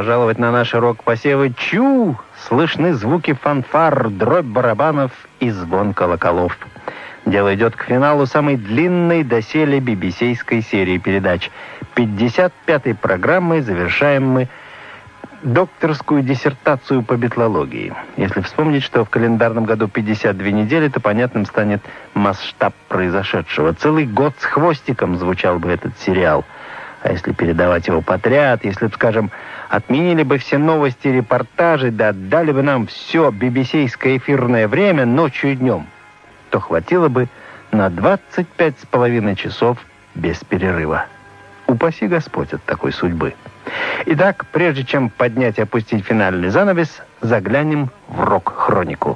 пожаловать на наши рок-посевы. Чу! Слышны звуки фанфар, дробь барабанов и звон колоколов. Дело идет к финалу самой длинной доселе BBC-ской серии передач. 55-й программой завершаем мы докторскую диссертацию по битлологии. Если вспомнить, что в календарном году 52 недели, то понятным станет масштаб произошедшего. Целый год с хвостиком звучал бы этот сериал. А если передавать его подряд, если, скажем, отменили бы все новости и репортажи, да отдали бы нам все BBC-ское эфирное время ночью и днем, то хватило бы на 25,5 часов без перерыва. Упаси Господь от такой судьбы. Итак, прежде чем поднять и опустить финальный занавес, заглянем в рок-хронику.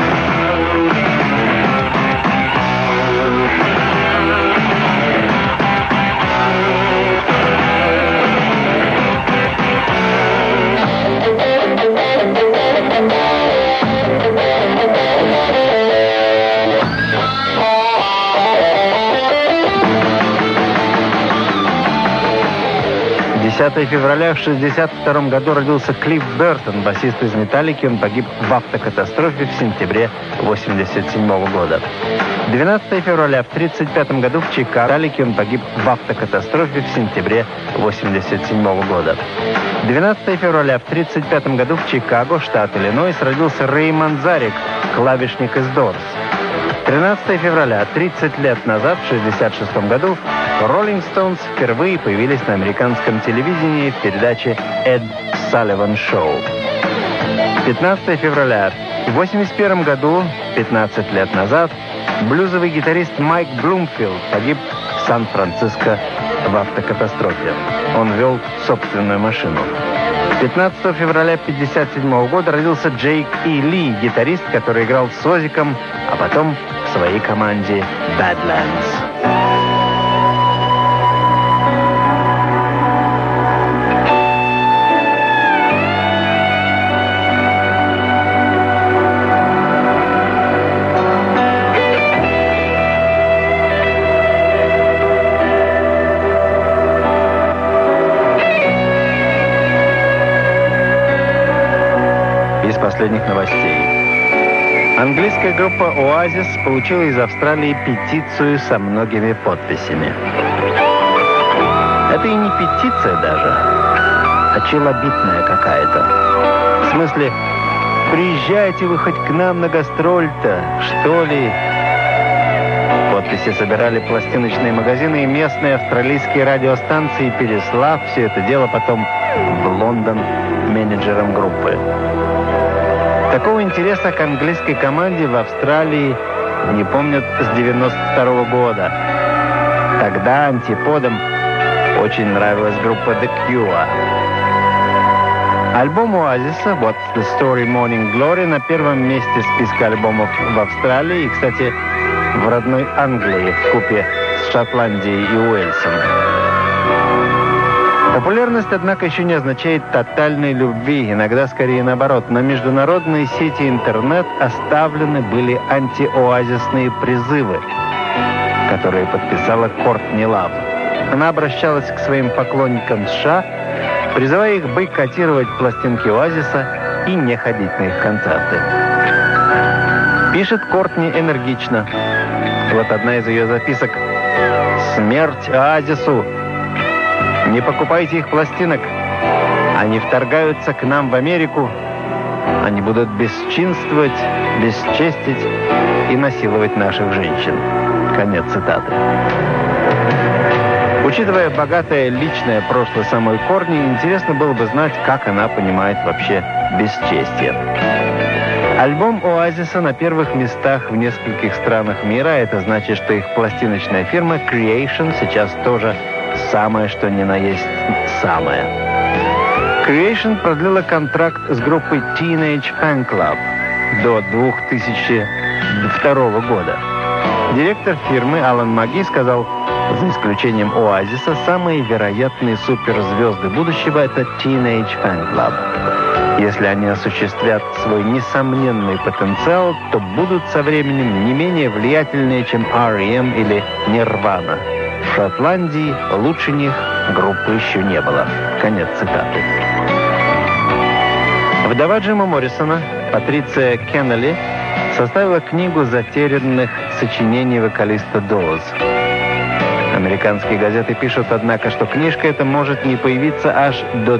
10 февраля в 1962 году родился Клифф Бертон, басист из «Металлики». Он погиб в автокатастрофе в сентябре 1987 года. 12 февраля в 1935 году в Чикаго «Металлики». Он погиб в автокатастрофе в сентябре 1987 года. 12 февраля в 1935 году в Чикаго, штат Иллинойс, родился Рэй Манзарик, клавишник из Doors. 13 февраля, 30 лет назад, в 1966 году, Rolling Stones впервые появились на американском телевидении в передаче «Эд Салливан Шоу». 15 февраля, в 1981 году, 15 лет назад, блюзовый гитарист Майк Блумфилд погиб в Сан-Франциско в автокатастрофе. Он вел собственную машину. 15 февраля 1957 года родился Джейк И. Ли, гитарист, который играл с Оззиком, а потом в своей команде Badlands. Последних новостей. Английская группа Oasis получила из Австралии петицию со многими подписями. Это и не петиция даже, а челобитная какая-то. В смысле, приезжайте вы хоть к нам на гастроль-то, что ли? Подписи собирали пластиночные магазины и местные австралийские радиостанции, переслав все это дело потом в Лондон менеджерам группы. Такого интереса к английской команде в Австралии не помнят с 1992 года. Тогда антиподам очень нравилась группа The Cure. Альбом Оазиса «What's the Story Morning Glory» на первом месте списка альбомов в Австралии и, кстати, в родной Англии вкупе с Шотландией и Уэльсом. Популярность, однако, еще не означает тотальной любви, иногда скорее наоборот. На международные сети интернет оставлены были антиоазисные призывы, которые подписала Кортни Лав. Она обращалась к своим поклонникам США, призывая их бойкотировать пластинки Оазиса и не ходить на их концерты. Пишет Кортни энергично. Вот одна из ее записок: «Смерть Оазису! Не покупайте их пластинок. Они вторгаются к нам в Америку. Они будут бесчинствовать, бесчестить и насиловать наших женщин». Конец цитаты. Учитывая богатое личное прошлое самой Кортни, интересно было бы знать, как она понимает вообще бесчестие. Альбом Оазиса на первых местах в нескольких странах мира. Это значит, что их пластиночная фирма Creation сейчас тоже самое, что ни на есть самое. Creation продлила контракт с группой Teenage Fanclub до 2002 года. Директор фирмы Алан Маги сказал: за исключением Оазиса, самые вероятные суперзвезды будущего — это Teenage Fanclub. Если они осуществят свой несомненный потенциал, то будут со временем не менее влиятельные, чем R.E.M. или Nirvana. В Шотландии лучше них группы еще не было. Конец цитаты. Вдова Джима Моррисона, Патриция Кеннелли, составила книгу затерянных сочинений вокалиста Doors. Американские газеты пишут, однако, что книжка эта может не появиться аж до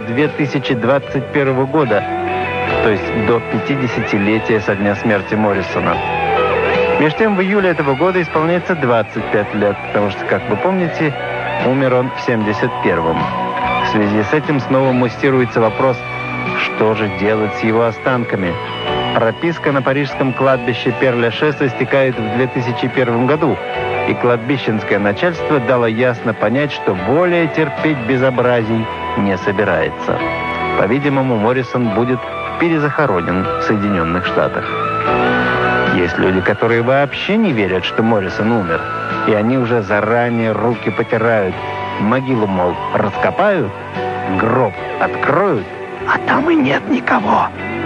2021 года, то есть до 50-летия со дня смерти Моррисона. Между тем, в июле этого года исполняется 25 лет, потому что, как вы помните, умер он в 71-м. В связи с этим снова муссируется вопрос, что же делать с его останками. Прописка на парижском кладбище Пер-Лашес истекает в 2001 году, и кладбищенское начальство дало ясно понять, что более терпеть безобразий не собирается. По-видимому, Моррисон будет перезахоронен в Соединенных Штатах. Есть люди, которые вообще не верят, что Моррисон умер, и они уже заранее руки потирают. Могилу, мол, раскопают, гроб откроют, а там и нет никого.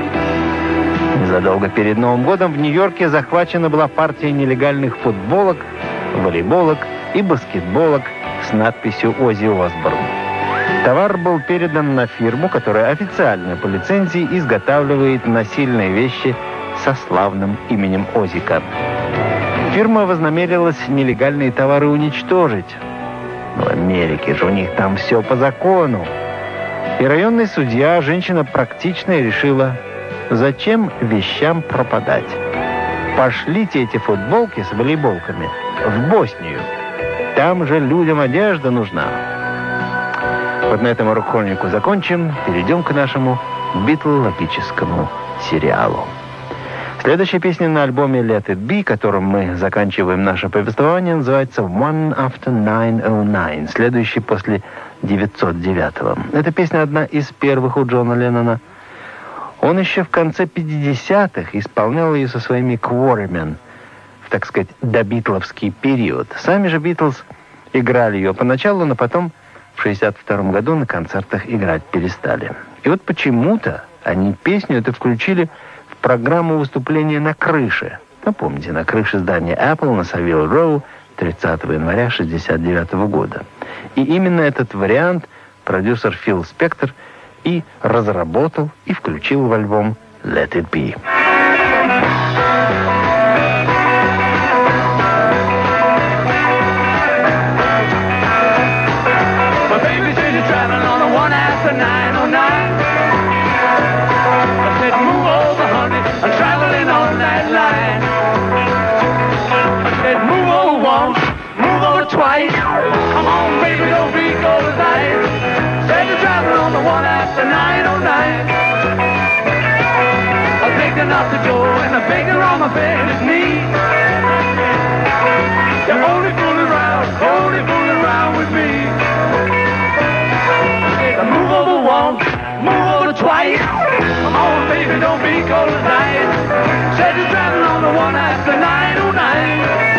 Незадолго перед Новым годом в Нью-Йорке захвачена была партия нелегальных футболок, волейболок и баскетболок с надписью «Оззи Осборн». Товар был передан на фирму, которая официально по лицензии изготавливает насильные вещи со славным именем Озика. Фирма вознамерилась нелегальные товары уничтожить. Но в Америке же у них там все по закону. И районный судья, женщина практичная, решила, зачем вещам пропадать. Пошлите эти футболки с волейболками в Боснию. Там же людям одежда нужна. Вот на этом рок-хронику закончим. Перейдем к нашему битлологическому сериалу. Следующая песня на альбоме Let It Be, которым мы заканчиваем наше повествование, называется One After 909, следующий после 909-го. Эта песня одна из первых у Джона Леннона. Он еще в конце 50-х исполнял ее со своими Quarrymen в, так сказать, добитловский период. Сами же Битлз играли ее поначалу, но потом в 62-м году на концертах играть перестали. И вот почему-то они песню эту включили в программу выступления на крыше. Ну, помните, на крыше здания Apple на Savile Row 30 января 69 года. И именно этот вариант продюсер Фил Спектор и разработал и включил в альбом Let It Be. Twice. Come on, baby, don't be cold as ice. Said you're driving on the one after 909. I'll take her out the door and I beg her on my bended knee. You're only fooling around with me. Said move over once, move over twice. Come on, baby, don't be cold as ice. Said you're driving on the one after 909.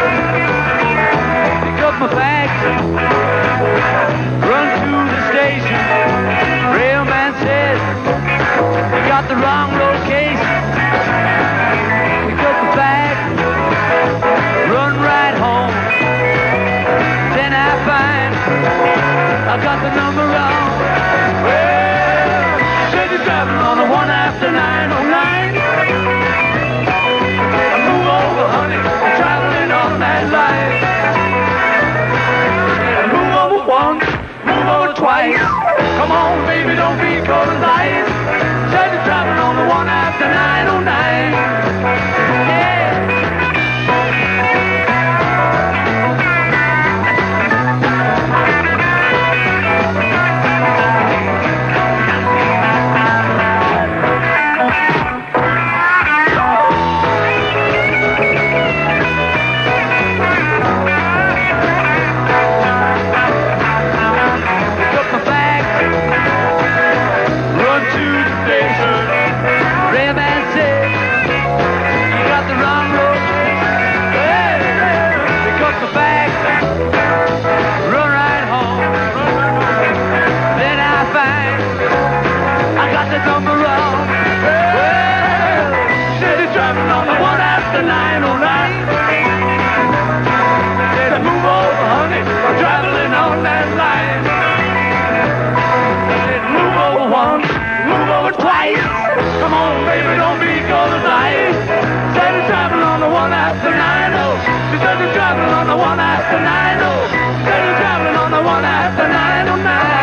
My bags, run to the station. Railman says you got the wrong location. Pick up the bag, run right home. Then I find I got the number wrong. Well, said you're driving on the one after 909. Move over, honey, I'm traveling on that line. Once, move over twice. Come on, baby, don't be cold as ice. Said you're driving on the one after 909. Yeah. after 9, because you're traveling on the one after 9, because you're traveling on the one after 909.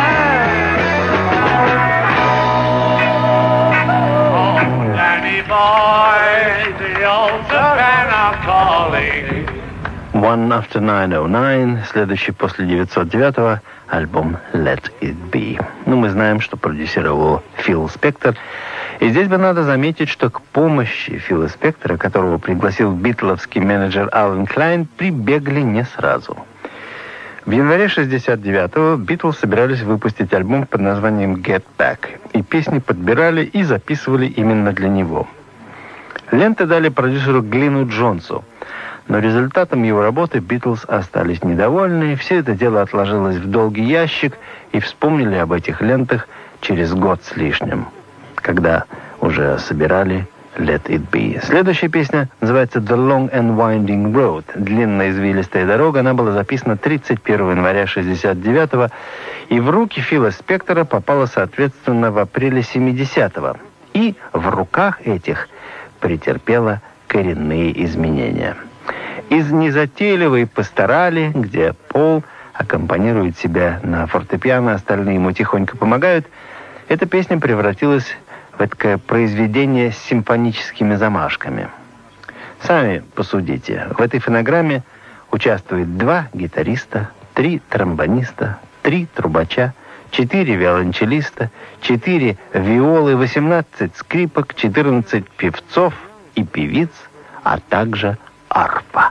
Oh, Danny boy, the old Savannah calling. One After 909, следующий после 909-го альбом Let It Be. Ну, мы знаем, что продюсировал Фил Спектор. И здесь бы надо заметить, что к помощи Фила Спектора, которого пригласил битловский менеджер Алан Клайн, прибегли не сразу. В январе 69-го Битлз собирались выпустить альбом под названием Get Back. И песни подбирали и записывали именно для него. Ленты дали продюсеру Глину Джонсу. Но результатом его работы Битлз остались недовольны, все это дело отложилось в долгий ящик, и вспомнили об этих лентах через год с лишним, когда уже собирали Let It Be. Следующая песня называется The Long and Winding Road. Длинная извилистая дорога. Она была записана 31 января 69-го, и в руки Фила Спектора попала, соответственно, в апреле 70-го. И в руках этих претерпела коренные изменения. Из незатейливой пасторали, где Пол аккомпанирует себя на фортепиано, остальные ему тихонько помогают, эта песня превратилась в такое произведение с симфоническими замашками. Сами посудите. В этой фонограмме участвует 2 гитариста, 3 тромбониста, 3 трубача, 4 виолончелиста, 4 виолы, 18 скрипок, 14 певцов и певиц, а также арфа.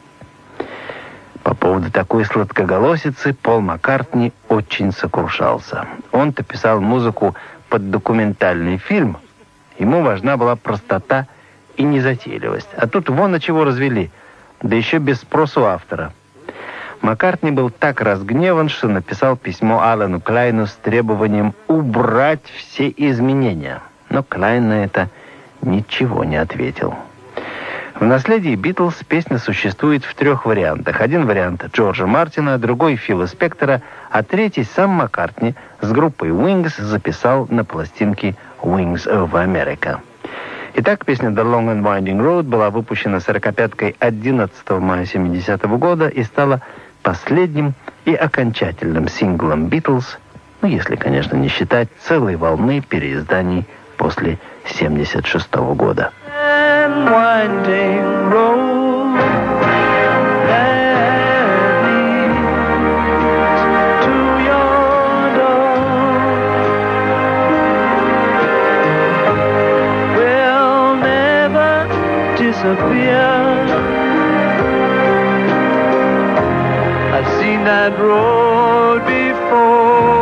По поводу такой сладкоголосицы Пол Маккартни очень сокрушался. Он-то писал музыку под документальный фильм. Ему важна была простота и незатейливость. А тут вон от чего развели, да еще без спросу автора. Маккартни был так разгневан, что написал письмо Алану Клайну с требованием убрать все изменения. Но Клайн на это ничего не ответил. В наследии Битлз песня существует в 3 вариантах. Один вариант Джорджа Мартина, другой Фила Спектора, а третий сам Маккартни с группой Wings записал на пластинке Wings of America. Итак, песня The Long and Winding Road была выпущена 45-кой 11 мая 70-го года и стала последним и окончательным синглом Битлз, ну, если, конечно, не считать целой волны переизданий после 76-го года. Winding road that leads to your door will never disappear. I've seen that road before.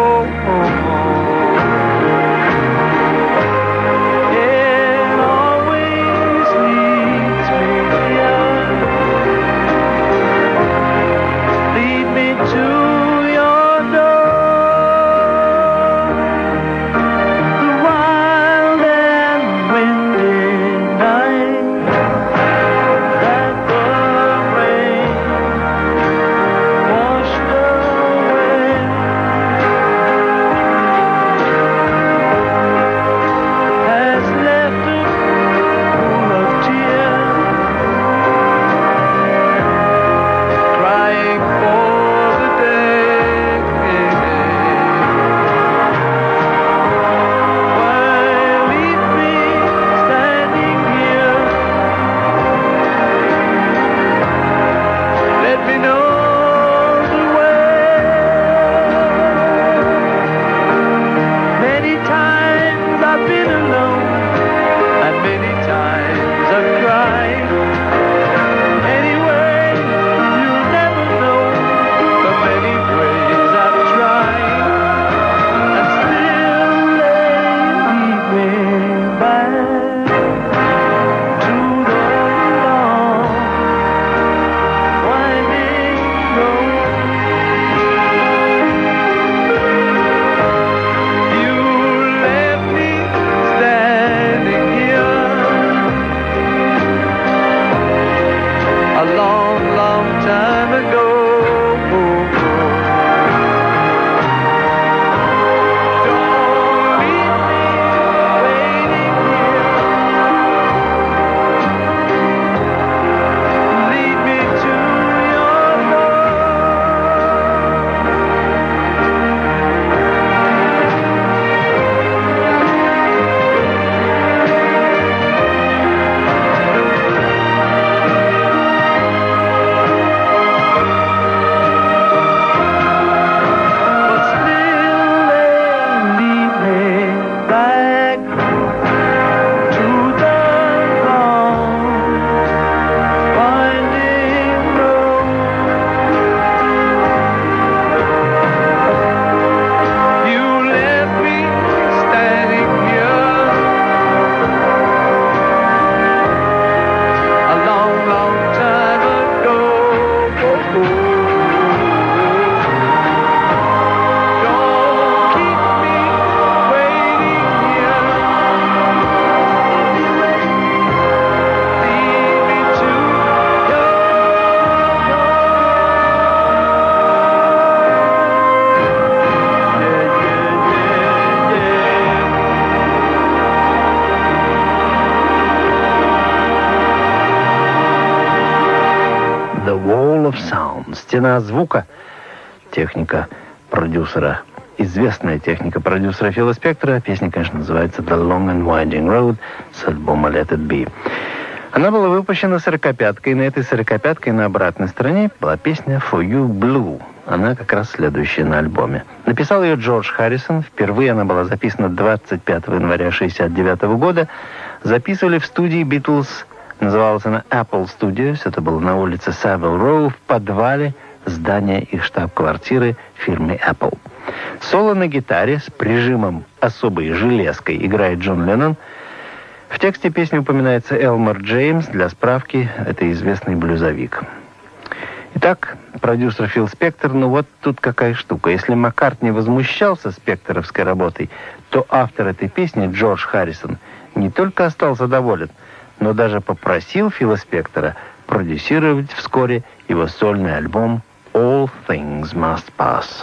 Стена звука. Техника продюсера. Известная техника продюсера Фила Спектора. Песня, конечно, называется «The Long and Winding Road» с альбома «Let It Be». Она была выпущена 45-кой. На этой 45-кой на обратной стороне была песня «For You Blue». Она как раз следующая на альбоме. Написал ее Джордж Харрисон. Впервые она была записана 25 января 1969 года. Записывали в студии «Битлз». Называлась она Apple Studios. Это было на улице Savile Row, в подвале здания их штаб-квартиры фирмы Apple. Соло на гитаре с прижимом особой железкой играет Джон Леннон. В тексте песни упоминается Элмор Джеймс. Для справки, это известный блюзовик. Итак, продюсер Фил Спектор, ну вот тут какая штука. Если Маккартни возмущался спекторовской работой, то автор этой песни, Джордж Харрисон, не только остался доволен, но даже попросил Фила Спектора продюсировать вскоре его сольный альбом «All Things Must Pass».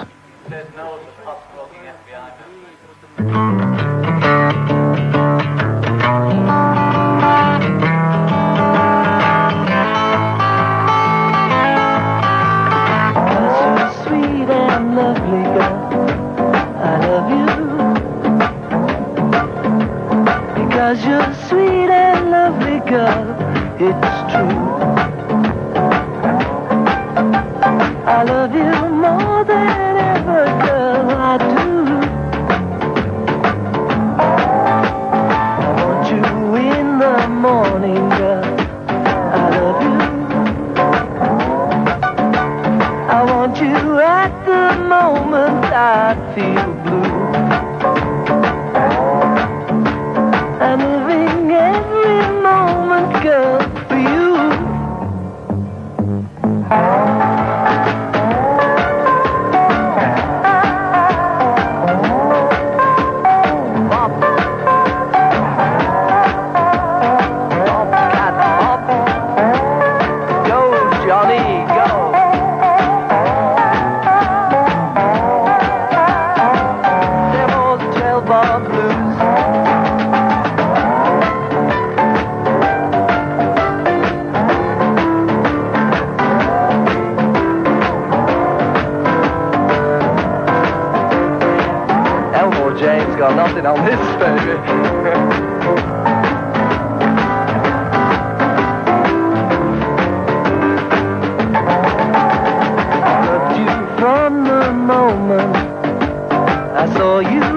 Because you're sweet and lovely, girl, it's true. I love you more than ever, girl, I do. I want you in the morning, girl, I love you. I want you at the moment I feel blue. I'm living every moment, girl, for you. James got nothing on this, baby. I loved you from the moment I saw you.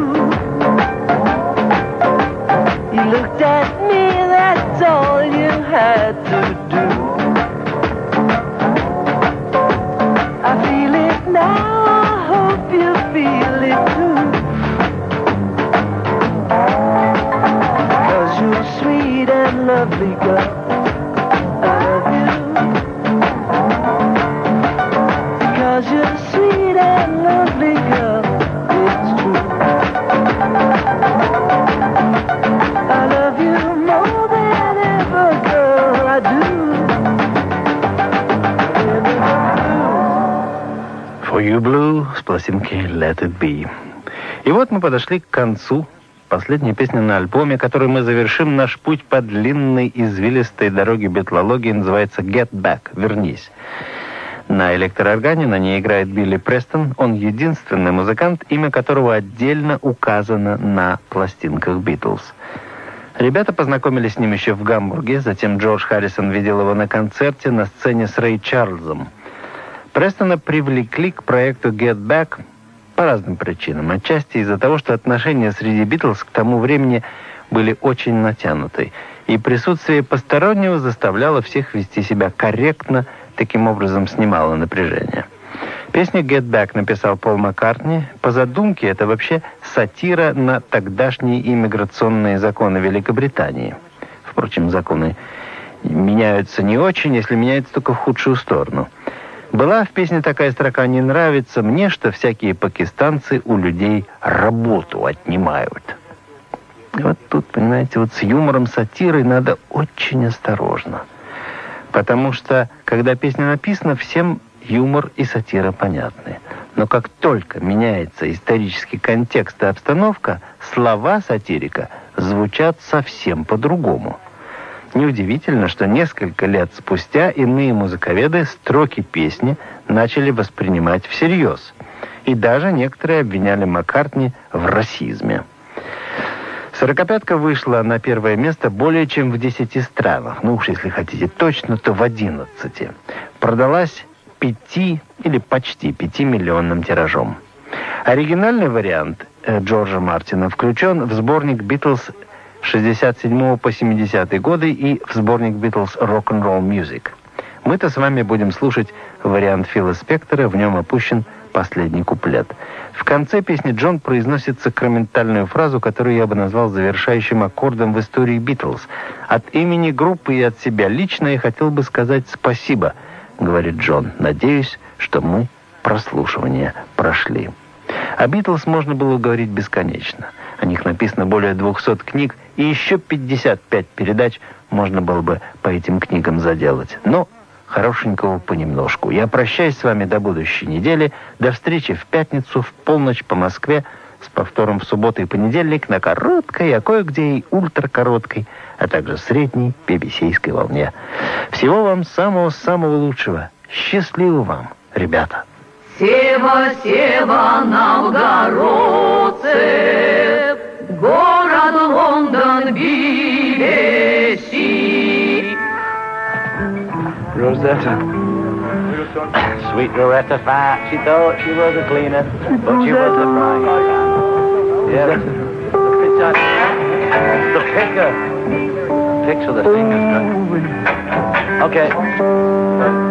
You looked at me, that's all you had to do. I feel it now, I hope you feel it too. You're sweet and lovely, girl, I love you. Because you're sweet and lovely, girl, it's true. I love you more than ever, girl, I do. For You Blue с пластинки Let It Be. И вот мы подошли к концу. Последняя песня на альбоме, которой мы завершим наш путь по длинной извилистой дороге битлологии, называется «Get Back» — «Вернись». На электрооргане на ней играет Билли Престон. Он единственный музыкант, имя которого отдельно указано на пластинках «Битлз». Ребята познакомились с ним еще в Гамбурге, затем Джордж Харрисон видел его на концерте на сцене с Рэй Чарльзом. Престона привлекли к проекту «Get Back» по разным причинам. Отчасти из-за того, что отношения среди Битлз к тому времени были очень натянуты, и присутствие постороннего заставляло всех вести себя корректно, таким образом снимало напряжение. Песню «Get Back» написал Пол Маккартни. По задумке, это вообще сатира на тогдашние иммиграционные законы Великобритании. Впрочем, законы меняются не очень, если меняются только в худшую сторону. Была в песне такая строка: «Не нравится мне, что всякие пакистанцы у людей работу отнимают». И вот тут, понимаете, вот с юмором, сатирой надо очень осторожно. Потому что, когда песня написана, всем юмор и сатира понятны. Но как только меняется исторический контекст и обстановка, слова сатирика звучат совсем по-другому. Неудивительно, что несколько лет спустя иные музыковеды строки песни начали воспринимать всерьез. И даже некоторые обвиняли Маккартни в расизме. «Сорокопятка» вышла на первое место более чем в 10 странах. Ну уж если хотите точно, то в 11. Продалась 5 или почти 5-миллионным тиражом. Оригинальный вариант Джорджа Мартина включен в сборник «Битлз» 67 по 70 годы и в сборник «Битлз Rock'n'Roll Music». Мы-то с вами будем слушать вариант Фила Спектора, в нем опущен последний куплет. В конце песни Джон произносит сакраментальную фразу, которую я бы назвал завершающим аккордом в истории «Битлз». «От имени группы и от себя лично я хотел бы сказать спасибо», — говорит Джон. «Надеюсь, что мы прослушивание прошли». О «Битлз» можно было говорить бесконечно. О них написано более 200 книг, и еще 55 передач можно было бы по этим книгам заделать. Но хорошенького понемножку. Я прощаюсь с вами до будущей недели. До встречи в пятницу в полночь по Москве, с повтором в субботу и понедельник на короткой, а кое-где и ультракороткой, а также средней BBC-ской волне. Всего вам самого-самого лучшего. Счастливо вам, ребята! Сева, Сева, новгородцы, город Лондон, BBC. Rosetta. Sweet Loretta Fat. She thought she was a cleaner, but she was a frying pan. Yeah. The picker. Picks with the fingers, right? Okay.